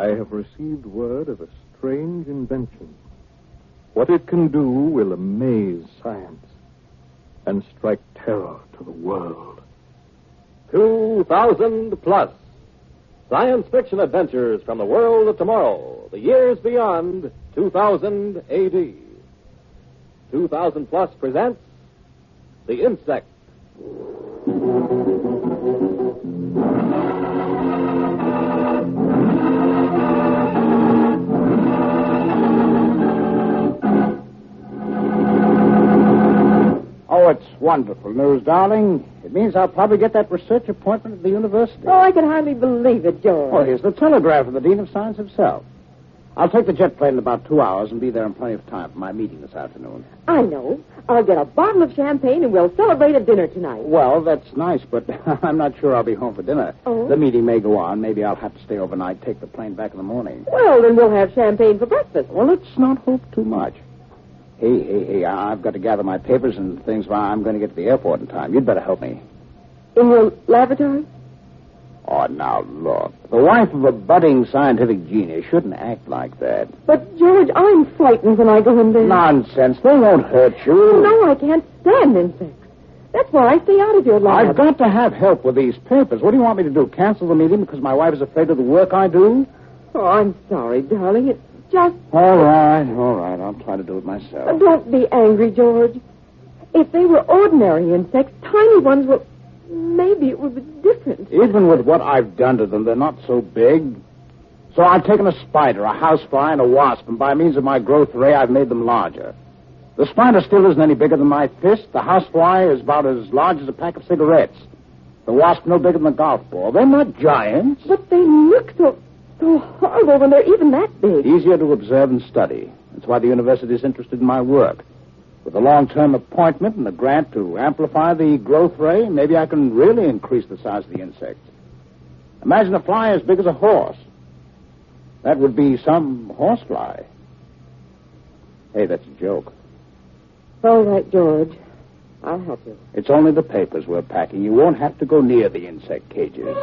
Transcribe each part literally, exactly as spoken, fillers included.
I have received word of a strange invention. What it can do will amaze science and strike terror to the world. two thousand plus. Science fiction adventures from the world of tomorrow, the years beyond two thousand A D. two thousand plus presents The Insect. Oh, it's wonderful news, darling. It means I'll probably get that research appointment at the university. Oh, I can hardly believe it, George. Oh, here's the telegram from the Dean of Science himself. I'll take the jet plane in about two hours and be there in plenty of time for my meeting this afternoon. I know. I'll get a bottle of champagne and we'll celebrate at dinner tonight. Well, that's nice, but I'm not sure I'll be home for dinner. Oh? The meeting may go on. Maybe I'll have to stay overnight, take the plane back in the morning. Well, then we'll have champagne for breakfast. Well, let's not hope too much. Hey, hey, hey, I've got to gather my papers and things while I'm going to get to the airport in time. You'd better help me. In your laboratory? Oh, now, look. The wife of a budding scientific genius shouldn't act like that. But, George, I'm frightened when I go in there. Nonsense. They won't hurt you. No, I can't stand insects. That's why I stay out of your lab. I've got to have help with these papers. What do you want me to do, cancel the meeting because my wife is afraid of the work I do? Oh, I'm sorry, darling. It's just... All right, all right. I'll try to do it myself. Uh, don't be angry, George. If they were ordinary insects, tiny ones will... Maybe it would be different. Even with what I've done to them, they're not so big. So I've taken a spider, a housefly, and a wasp, and by means of my growth ray, I've made them larger. The spider still isn't any bigger than my fist. The housefly is about as large as a pack of cigarettes. The wasp no bigger than a golf ball. They're not giants. But they look so, so horrible when they're even that big. Easier to observe and study. That's why the university is interested in my work. With a long-term appointment and a grant to amplify the growth ray, maybe I can really increase the size of the insects. Imagine a fly as big as a horse. That would be some horsefly. Hey, that's a joke. All right, George. I'll help you. It's only the papers we're packing. You won't have to go near the insect cages.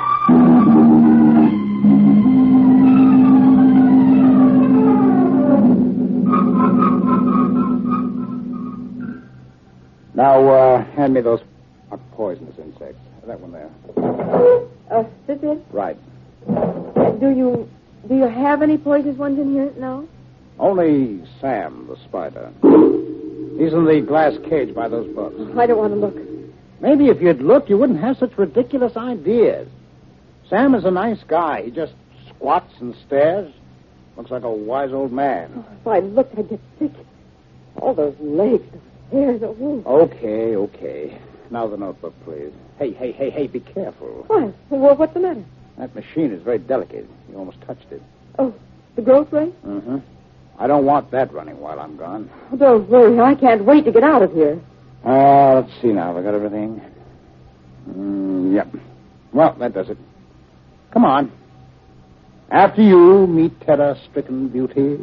Now, uh, hand me those poisonous insects. That one there. Uh, this is? Right. Uh, do you do you have any poisonous ones in here? No? Only Sam, the spider. He's in the glass cage by those books. I don't want to look. Maybe if you'd look, you wouldn't have such ridiculous ideas. Sam is a nice guy. He just squats and stares. Looks like a wise old man. Oh, if I looked, I'd get sick. All those legs, those hairs, the wool. Okay, okay. Now the notebook, please. Hey, hey, hey, hey, be careful. Why? Well, what's the matter? That machine is very delicate. You almost touched it. Oh, the growth ray? Mm-hmm. I don't want that running while I'm gone. Oh, don't worry. I can't wait to get out of here. Uh, let's see now. Have I got everything? Mm, yep. Well, that does it. Come on. After you, meet terror-stricken beauty.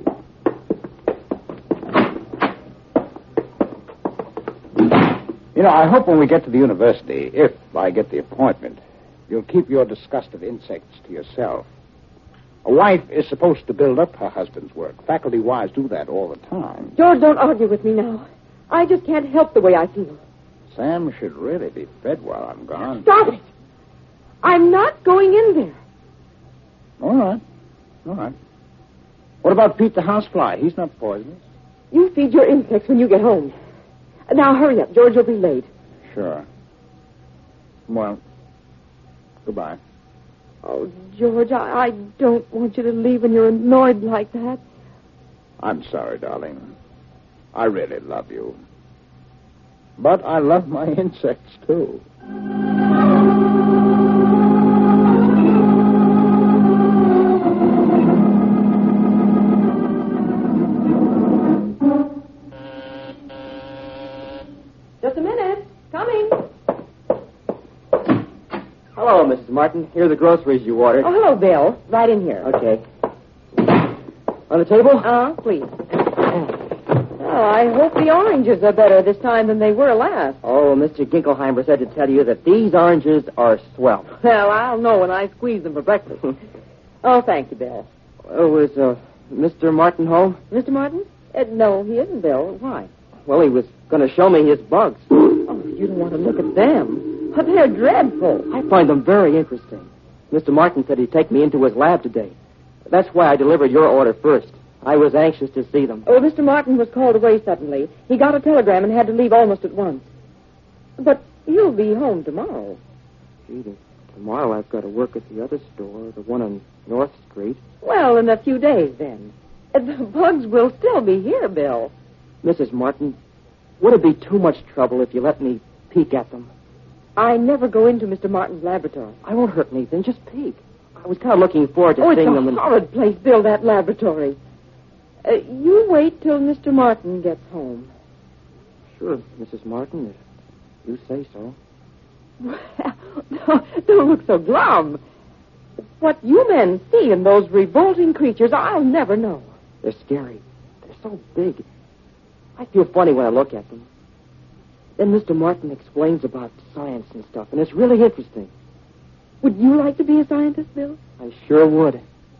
You know, I hope when we get to the university, if I get the appointment, you'll keep your disgust of insects to yourself. A wife is supposed to build up her husband's work. Faculty wives do that all the time. George, don't argue with me now. I just can't help the way I feel. Sam should really be fed while I'm gone. Stop it! I'm not going in there. All right. All right. What about Pete the housefly? He's not poisonous. You feed your insects when you get home. Now, hurry up. George will be late. Sure. Well, goodbye. Oh, George, I, I don't want you to leave when you're annoyed like that. I'm sorry, darling. I really love you. But I love my insects, too. Just a minute. Coming. Hello, Missus Martin. Here are the groceries you ordered. Oh, hello, Bill. Right in here. Okay. On the table? Uh, please. Oh, I hope the oranges are better this time than they were last. Oh, Mister Ginkelheimer said to tell you that these oranges are swell. Well, I'll know when I squeeze them for breakfast. Oh, thank you, Bill. Uh, was uh, Mister Martin home? Mister Martin? Uh, no, he isn't, Bill. Why? Well, he was going to show me his bugs. Oh, you don't want to look at them. But they're dreadful. I find them very interesting. Mister Martin said he'd take me into his lab today. That's why I delivered your order first. I was anxious to see them. Oh, Mister Martin was called away suddenly. He got a telegram and had to leave almost at once. But you'll be home tomorrow. Gee, tomorrow I've got to work at the other store, the one on North Street. Well, in a few days, then. Uh, The bugs will still be here, Bill. Missus Martin, would it be too much trouble if you let me peek at them? I never go into Mister Martin's laboratory. I won't hurt anything, just peek. I was kind of looking forward to Oh, it's seeing a them. And... horrid place, Bill, that laboratory. Uh, you wait till Mister Martin gets home. Sure, Missus Martin, if you say so. Well, no, don't look so glum. What you men see in those revolting creatures, I'll never know. They're scary. They're so big. I feel funny when I look at them. Then Mister Martin explains about science and stuff, and it's really interesting. Would you like to be a scientist, Bill? I sure would.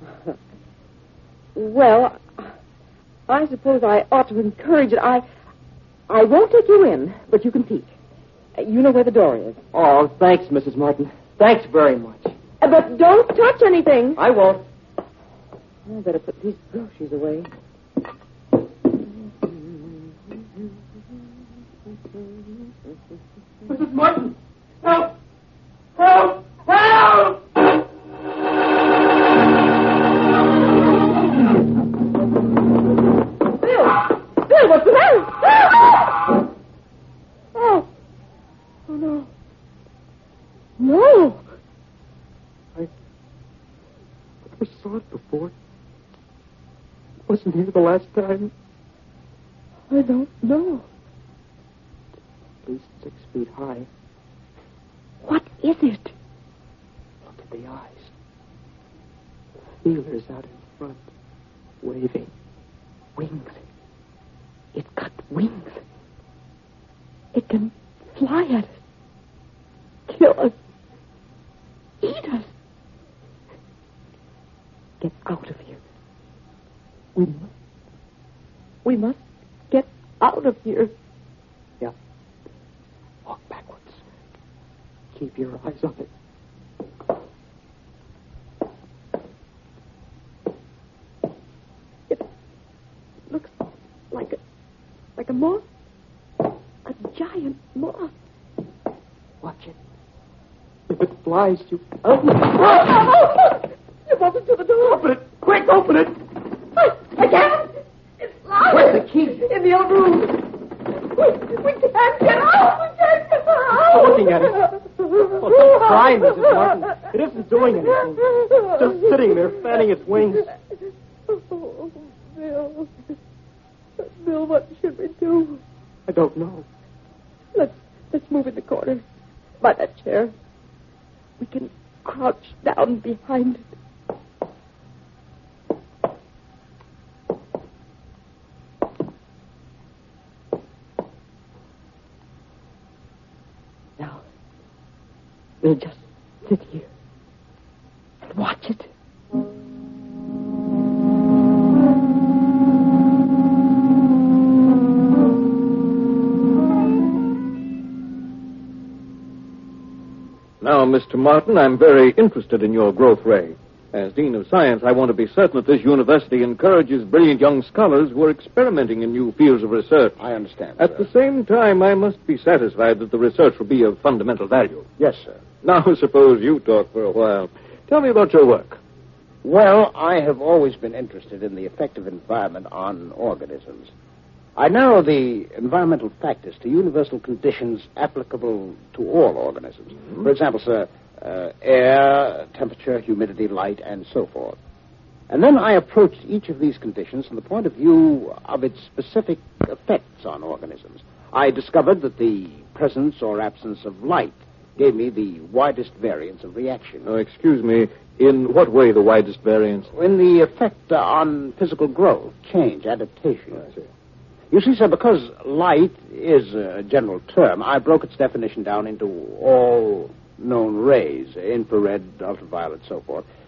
Well, I suppose I ought to encourage it. I, I won't take you in, but you can peek. Uh, You know where the door is. Oh, thanks, Missus Martin. Thanks very much. Uh, But don't touch anything. I won't. I better put these groceries away. Missus Martin! Help! Help! Help! Bill! Bill, what's the matter? Oh. Oh, no. No. I never saw it before. Wasn't here the last time. I don't know. At least six feet high. What is it? Look at the eyes. Feelers out in front, waving. Wings. It's got wings. It can fly at us. Kill us. Eat us. Get out of here. We must. We must get out of here. Yeah. Walk backwards. Keep your eyes on it. It looks like a like a moth. A giant moth. Watch it. If it flies, you... Oh, oh, you want it to the door. Open it! Quick, open it! I, I can't. It's locked. Where's the key? In the other room. We, we can't get out. We can't get out. I'm looking at it. Oh, don't cry, Missus Martin. It isn't doing anything. It's just sitting there, fanning its wings. Oh, Bill. Bill, what should we do? I don't know. Let's let's move in the corner by that chair. We can crouch down behind it. Now, we'll just sit here and watch it. Now, Mister Martin, I'm very interested in your growth ray. As Dean of Science, I want to be certain that this university encourages brilliant young scholars who are experimenting in new fields of research. I understand, At sir. the same time, I must be satisfied that the research will be of fundamental value. Yes, sir. Now, suppose you talk for a while. Tell me about your work. Well, I have always been interested in the effect of environment on organisms. I narrow the environmental factors to universal conditions applicable to all organisms. Mm-hmm. For example, sir, uh, air, temperature, humidity, light, and so forth. And then I approached each of these conditions from the point of view of its specific effects on organisms. I discovered that the presence or absence of light gave me the widest variance of reaction. Oh, excuse me. In what way the widest variance? In the effect uh, on physical growth, change, adaptation. I see. You see, sir, because light is a general term, I broke its definition down into all known rays, infrared, ultraviolet, so forth.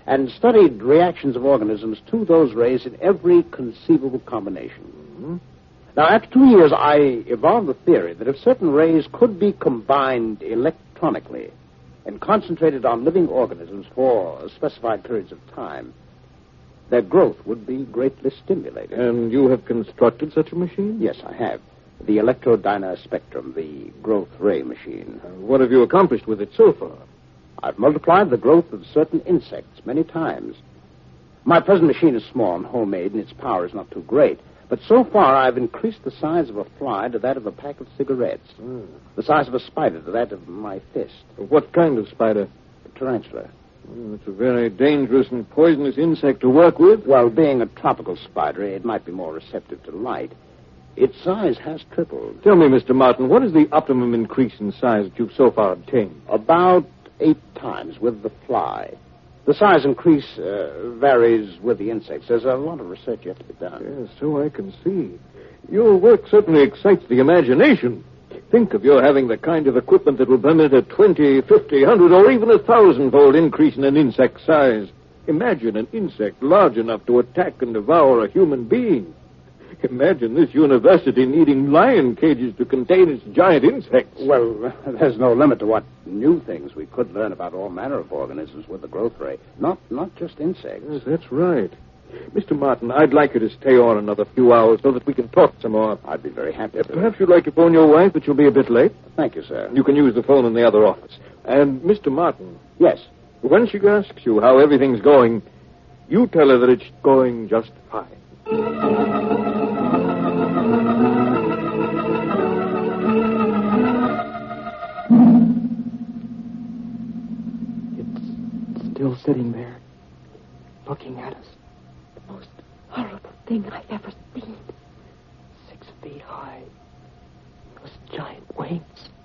and studied reactions of organisms to those rays in every conceivable combination. Mm-hmm. Now, after two years, I evolved the theory that if certain rays could be combined electronically and concentrated on living organisms for specified periods of time, their growth would be greatly stimulated. And you have constructed such a machine? Yes, I have. The electrodynaspectrum, the growth ray machine. Uh, what have you accomplished with it so far? I've multiplied the growth of certain insects many times. My present machine is small and homemade, and its power is not too great. But so far, I've increased the size of a fly to that of a pack of cigarettes. Mm. The size of a spider to that of my fist. What kind of spider? A tarantula. Mm, it's a very dangerous and poisonous insect to work with. Well, being a tropical spider, it might be more receptive to light. Its size has tripled. Tell me, Mister Martin, what is the optimum increase in size that you've so far obtained? About eight times with the fly. The size increase uh, varies with the insects. There's a lot of research yet to be done. Yes, so I can see. Your work certainly excites the imagination. Think of your having the kind of equipment that will permit a twenty, fifty, one hundred, or even a thousand-fold increase in an insect's size. Imagine an insect large enough to attack and devour a human being. Imagine this university needing lion cages to contain its giant insects. Well, there's no limit to what new things we could learn about all manner of organisms with the growth ray. Not not just insects. Yes, that's right. Mister Martin, I'd like you to stay on another few hours so that we can talk some more. I'd be very happy Uh, to. perhaps you'd like to phone your wife that you'll be a bit late. Thank you, sir. You can use the phone in the other office. And, Mister Martin, Yes. when she asks you how everything's going, you tell her that it's going just fine. It's still sitting there, looking at us. The most horrible thing I've ever seen. Six feet high. Those giant wings.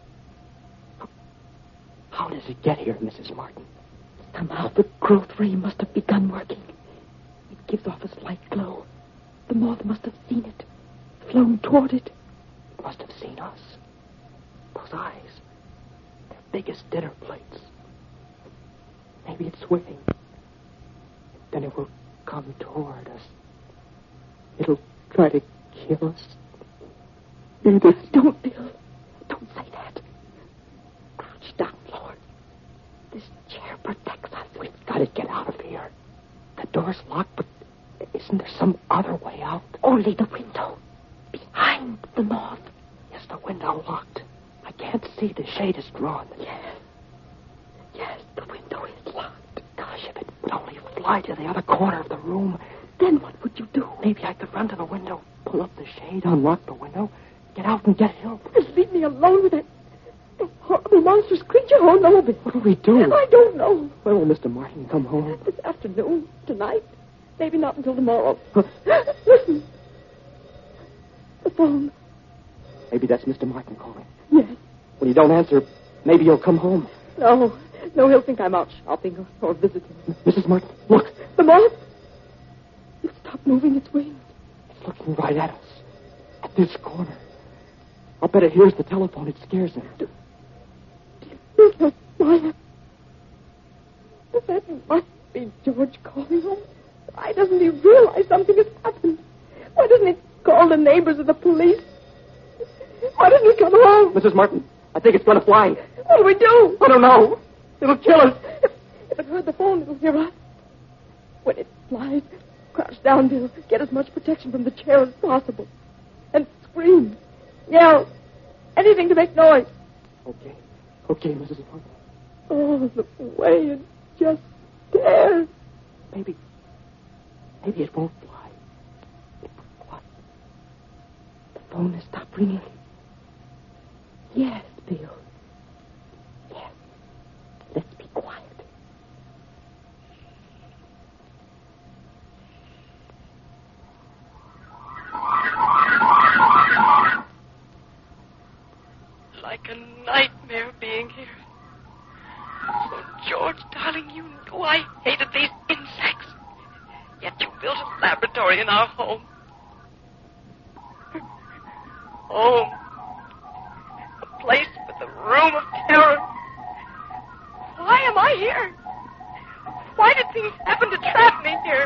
How does it get here, Missus Martin? Somehow the growth ray must have begun working. It gives off a slight glow. The moth must have seen it, flown toward it. It must have seen us. Those eyes. They're big as dinner plates. Maybe it's swimming. Then it will come toward us. It'll try to kill us. Either. Don't, Bill. Don't say that. Crouch down, Lord. This chair protects us. We've got to get out of here. The door's locked, but isn't there some other way out? Only the window. Behind the moth. Is the window locked? I can't see. The shade is drawn. Yes. Yes, the window is locked. Gosh, if it would only fly to the other corner of the room. Then what would you do? Maybe I could run to the window, pull up the shade, unlock the window, get out and get help. Just leave me alone with that, that horrible monstrous creature. Oh, no, Bill. What do we do? I don't know. When will Mister Martin come home? This afternoon, tonight, maybe not until tomorrow. Listen. The phone. Maybe that's Mister Martin calling. Yes. When you don't answer, maybe he'll come home. No. No, he'll think I'm out shopping or, or visiting. Missus Martin, look. The moth. It stopped moving its wings. It's looking right at us. At this corner. I'll bet it hears the telephone. It scares him. Do, do you think he'll smile? That must be George calling home. Why doesn't he realize something has happened? Why doesn't he call the neighbors or the police? Why doesn't he come home? Missus Martin, I think it's going to fly. What do we do? I don't know. It'll kill us. If, if it heard the phone, it'll hear us. When it flies, crouch down, Bill. Get as much protection from the chair as possible. And scream. Yell. Anything to make noise. Okay. Okay, Missus Martin. Oh, the way it just stares. Maybe. Maybe it won't fly. It what? The phone has stopped ringing. Yes, Bill. Yes. Let's be quiet. Like a nightmare being here. So, George, darling, you knew I hated these insects. Yet you built a laboratory in our home. Home. A place with a room of terror. Why am I here? Why did things happen to trap me here?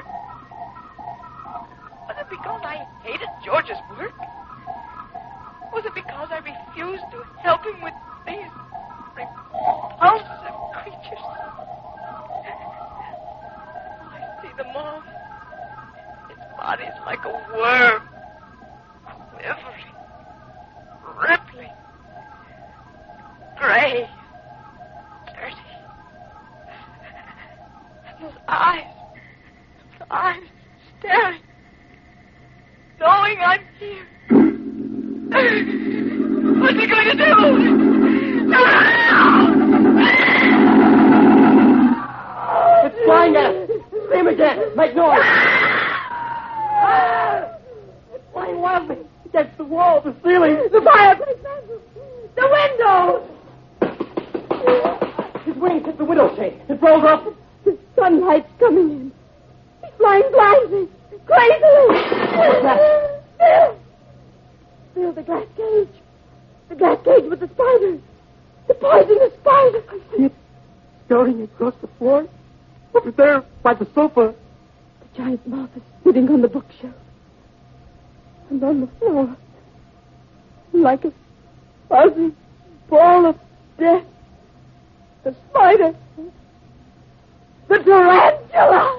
Was it because I hated George's work? Was it because I refused to help him with these repulsive creatures? I see them all. Its body's like a worm, quivering, rippling, gray, dirty. And those eyes, those eyes staring, knowing I'm here. What's he going to do? It's flying at us. Scream again. Make noise. It's flying wildly against the wall, the ceiling, The fireplace, the window. his wings hit the window shade. It rolled up. The sunlight's coming in. He's flying blindly, crazily. What's that? Bill! Bill, the glass cage. The glass cage with the spider. The poisonous spider. I see it scurrying across the floor. Over there by the sofa. The giant moth is sitting on the bookshelf. And on the floor, like a fuzzy ball of death, the spider. The tarantula!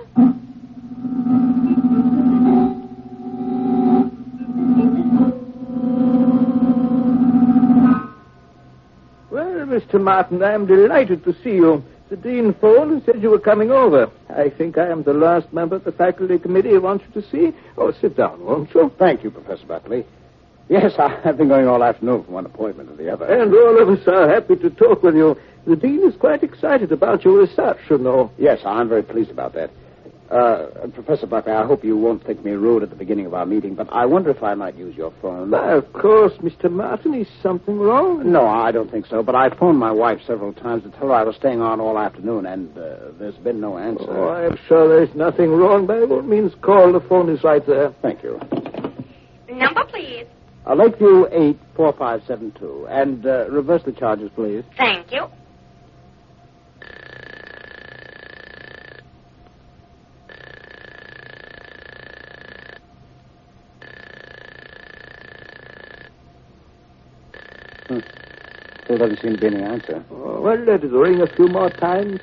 Well, Mister Martin, I am delighted to see you. The dean phoned and said you were coming over. I think I am the last member of the faculty committee he wants you to see. Oh, sit down, won't you? Thank you, Professor Buckley. Yes, I've been going all afternoon from one appointment to the other. And all of us are happy to talk with you. The dean is quite excited about your research, you know. Yes, I'm very pleased about that. Uh, Professor Buckley, I hope you won't think me rude at the beginning of our meeting, but I wonder if I might use your phone. Why, of course, Mister Martin. Is something wrong? No, I don't think so, but I phoned my wife several times to tell her I was staying on all afternoon, and uh, there's been no answer. Oh, I'm sure there's nothing wrong. By all means, call. The phone is right there. Thank you. Number, please. Uh, Lakeview eight four five seven two, and uh, reverse the charges, please. Thank you. Hmm. Still doesn't seem to be any answer. Oh, well, let it ring a few more times.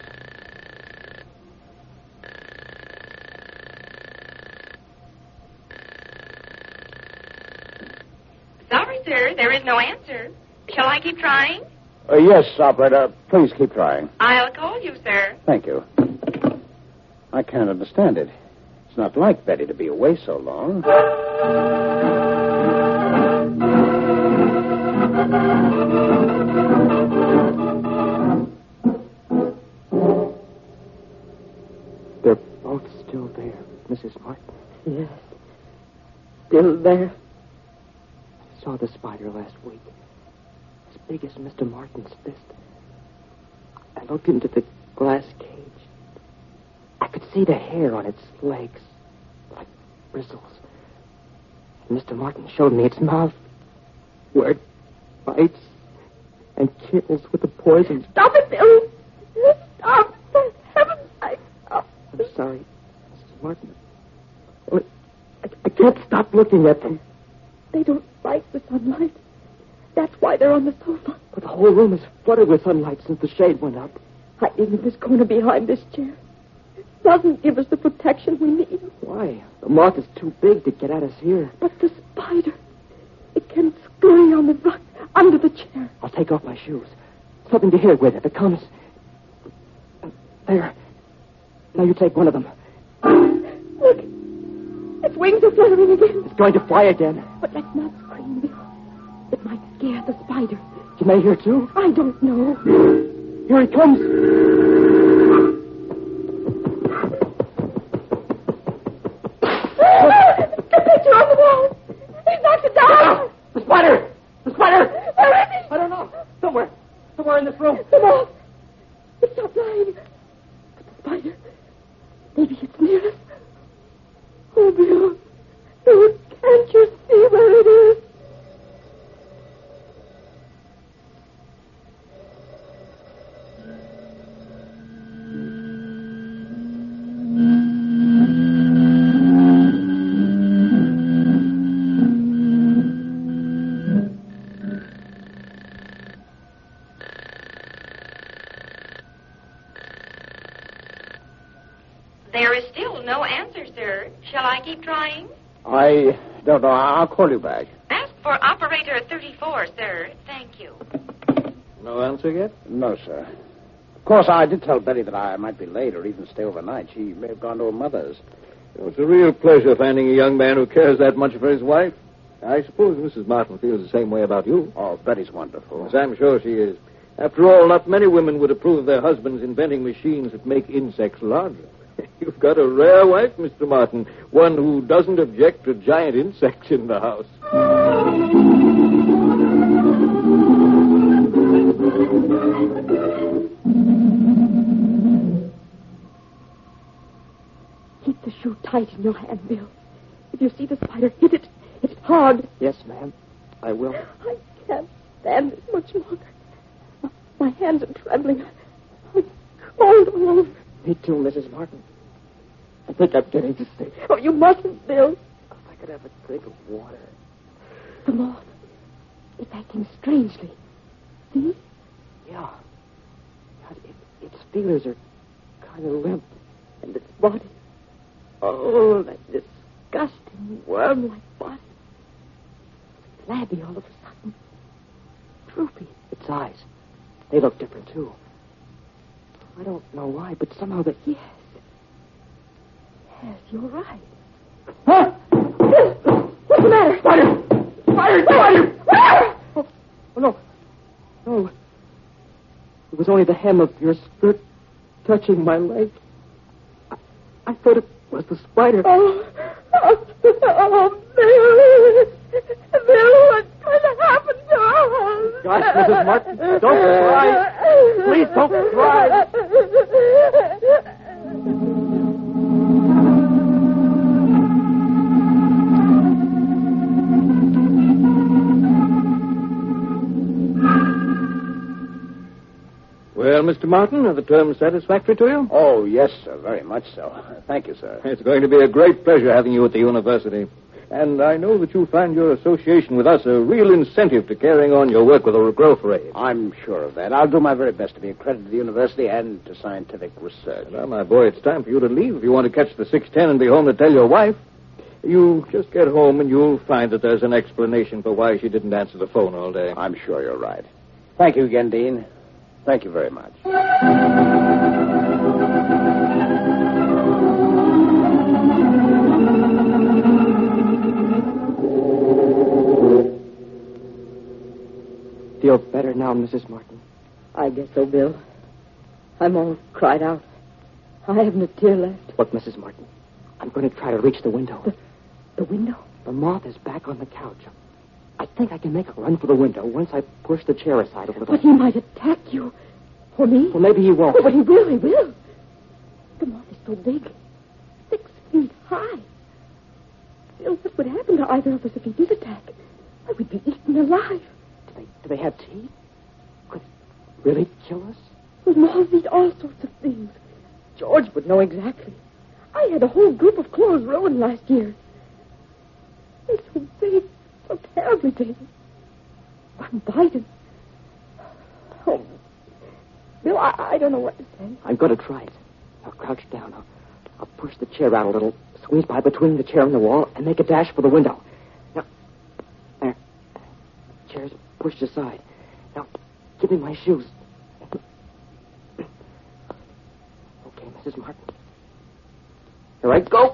Sorry, sir. There is no answer. Shall I keep trying? Uh, yes, operator. Please keep trying. I'll call you, sir. Thank you. I can't understand it. It's not like Betty to be away so long. They're both still there, Missus Martin. Yes. Still there. I saw the spider last week. As big as Mister Martin's fist. I looked into the glass cage. I could see the hair on its legs, like bristles. And Mister Martin showed me its mouth, where it bites and kills with the poison. Stop it, Bill. Stop. For heaven's sake, stop. I'm sorry, Missus Martin. I, I can't stop looking at them. They don't like the sunlight. That's why they're on the sofa. But the whole room is flooded with sunlight since the shade went up. Hiding in this corner behind this chair doesn't give us the protection we need. Why? The moth is too big to get at us here. But the spider, it can scurry on the rug under the chair. I'll take off my shoes. Something to hit it with if it comes. There. Now you take one of them. Look, its wings are fluttering again. It's going to fly again. But let's not scream, Bill. It might scare the spider. Can they hear too? I don't know. Here he comes. The picture on the wall. He's knocked it down. The spider! The spider! Where is he? I don't know. Somewhere. Somewhere in this room. The moth. It's not flying. But the spider. Maybe it's near us. Oh, Bill. Bill, can't you see where it is? no answer, sir. Shall I keep trying? I don't know. I'll call you back. Ask for operator thirty-four, sir. Thank you. No answer yet? No, sir. Of course, I did tell Betty that I might be late or even stay overnight. She may have gone to her mother's. It's a real pleasure finding a young man who cares that much for his wife. I suppose Missus Martin feels the same way about you. Oh, Betty's wonderful. Yes, I'm sure she is. After all, not many women would approve of their husbands inventing machines that make insects larger. You've got a rare wife, Mister Martin. One who doesn't object to giant insects in the house. Keep the shoe tight in your hand, Bill. If you see the spider, hit it. Hit it hard. Yes, ma'am. I will. I can't stand this much longer. My, my hands are trembling. I'm cold all over. Me too, Missus Martin. I think I'm getting sick. Oh, you mustn't, Bill. If I could have a drink of water. The moth. It's acting strangely. See? Yeah. God, it, its feelers are kind of limp. And its body. Oh, that disgusting worm-like body. Flabby all of a sudden. Droopy. Its eyes. They look different, too. I don't know why, but somehow they... Yes. Yes, you're right. Huh? What's the matter? Spider! Spider! Spider! Oh, oh, no. No. It was only the hem of your skirt touching my leg. I, I thought it was the spider. Oh, oh, oh Bill. Bill, what's going to happen to us? Gosh, Missus Martin, don't cry. Please don't cry. Well, Mister Martin, are the terms satisfactory to you? Oh, yes, sir. Very much so. Thank you, sir. It's going to be a great pleasure having you at the university. And I know that you find your association with us a real incentive to carrying on your work with the growth ray. I'm sure of that. I'll do my very best to be a credit to the university and to scientific research. Now, my boy, it's time for you to leave if you want to catch the six ten and be home to tell your wife. You just get home and you'll find that there's an explanation for why she didn't answer the phone all day. I'm sure you're right. Thank you again, Dean. Thank you very much. Feel better now, Missus Martin? I guess so, Bill. I'm all cried out. I haven't a tear left. Look, Missus Martin, I'm going to try to reach the window. The, the window? The moth is back on the couch. I think I can make a run for the window once I push the chair aside a little. But he might attack you. Or me. Well, maybe he won't. Oh, but he will, he will. The moth is so big. Six feet high. Bill, what would happen to either of us if he did attack? I would be eaten alive. Do they, do they have teeth? Could it really kill us? Well, moths eat all sorts of things. George would know exactly. I had a whole group of clothes ruined last year. They're so big, so terribly big. One bite and... Oh, Bill, I, I don't know what to say. I'm going to try it. I'll crouch down. I'll, I'll push the chair out a little, squeeze by between the chair and the wall, and make a dash for the window. Now, there. Chair's pushed aside. Now, give me my shoes. Okay, Missus Martin. Here I go.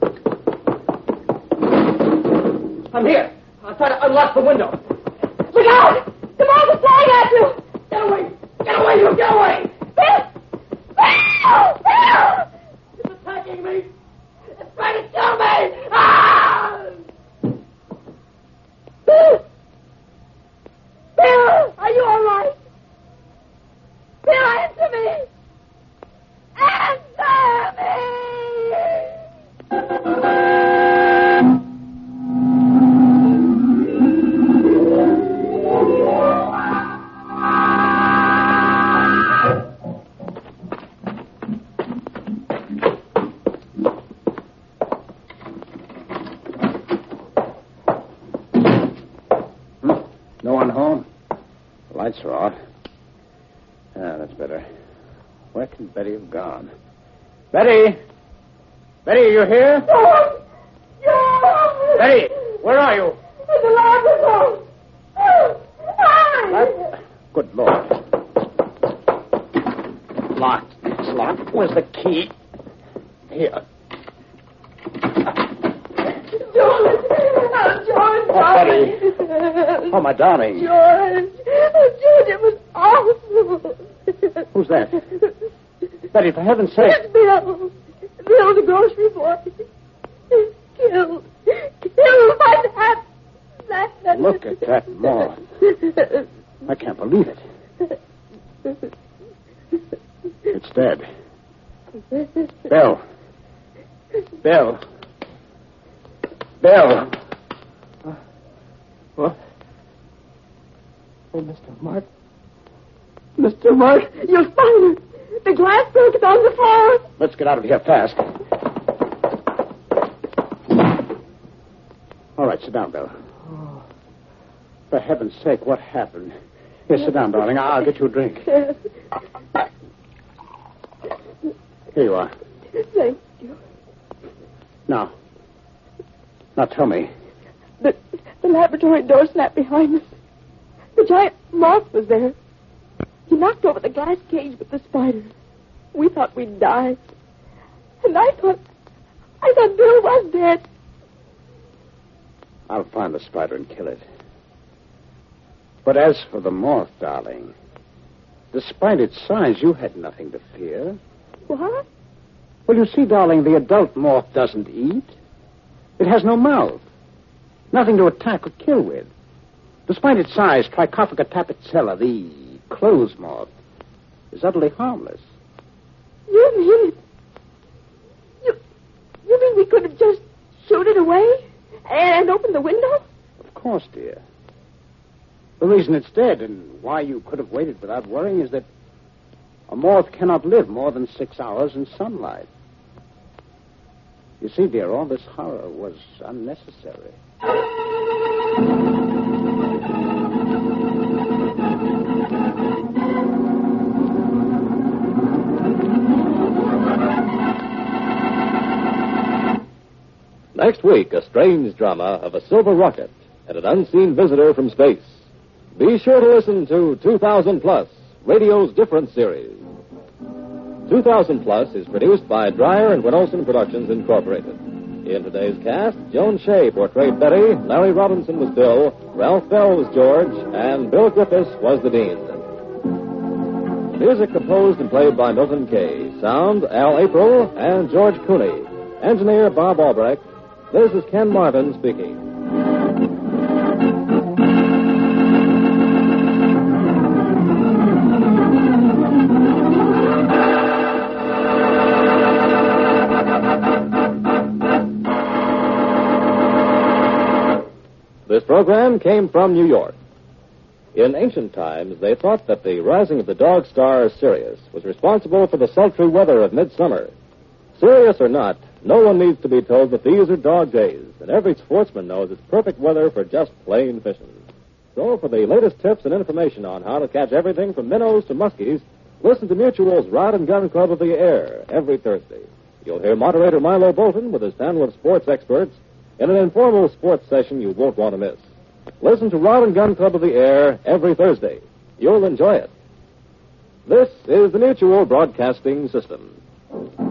I'm here. I'll try to unlock the window. Look out! The moth is flying at you! Get away! Get away, you! Get away! Bill! Bill! Bill! It's attacking me! It's trying to kill me! Ah! Bill! Bill! Are you all right? Bill, answer me! Answer me! No one home? The lights are off. Ah, that's better. Where can Betty have gone? Betty! Betty, are you here? George! George! Betty, where are you? In the laboratory. Hi! Good Lord. Locked. It's locked. Where's the key? Here. George! Oh, George, Oh, darling. Oh, my darling. George! Oh, George, it was awful. Who's that? Betty, for heaven's sake. It's Bill. Bill, the grocery boy. Killed. Killed by that. That. that. Look at that moth. I can't believe it. It's dead. Bill. Bill. Bill. What? Oh, Mister Mark. Mister Mark. Your spider. The glass broke on the floor. Let's get out of here fast. All right, sit down, Bill. Oh. For heaven's sake, what happened? Here, sit down, darling. I'll get you a drink. Here you are. Thank you. Now. Now tell me. The, the laboratory door snapped behind us. The giant moth was there. He knocked over the glass cage with the spider. We thought we'd die. And I thought... I thought Bill was dead. I'll find the spider and kill it. But as for the moth, darling, despite its size, you had nothing to fear. What? Well, you see, darling, the adult moth doesn't eat. It has no mouth. Nothing to attack or kill with. Despite its size, Trichophaga tapicella, the clothes moth, is utterly harmless. You mean it? You, you mean we could have just shoot it away and opened the window? Of course, dear. The reason it's dead and why you could have waited without worrying is that a moth cannot live more than six hours in sunlight. You see, dear, all this horror was unnecessary. Next week, a strange drama of a silver rocket and an unseen visitor from space. Be sure to listen to two thousand Plus, radio's different series. two thousand Plus is produced by Dreyer and Winolson Productions, Incorporated. In today's cast, Joan Shea portrayed Betty, Larry Robinson was Bill, Ralph Bell was George, and Bill Griffiths was the Dean. Music composed and played by Milton Kay. Sound, Al April and George Cooney. Engineer, Bob Albrecht. This is Ken Marvin speaking. This program came from New York. In ancient times, they thought that the rising of the dog star Sirius was responsible for the sultry weather of midsummer. Serious or not, no one needs to be told that these are dog days, and every sportsman knows it's perfect weather for just plain fishing. So, for the latest tips and information on how to catch everything from minnows to muskies, listen to Mutual's Rod and Gun Club of the Air every Thursday. You'll hear moderator Milo Bolton with his panel of sports experts in an informal sports session you won't want to miss. Listen to Rod and Gun Club of the Air every Thursday. You'll enjoy it. This is the Mutual Broadcasting System.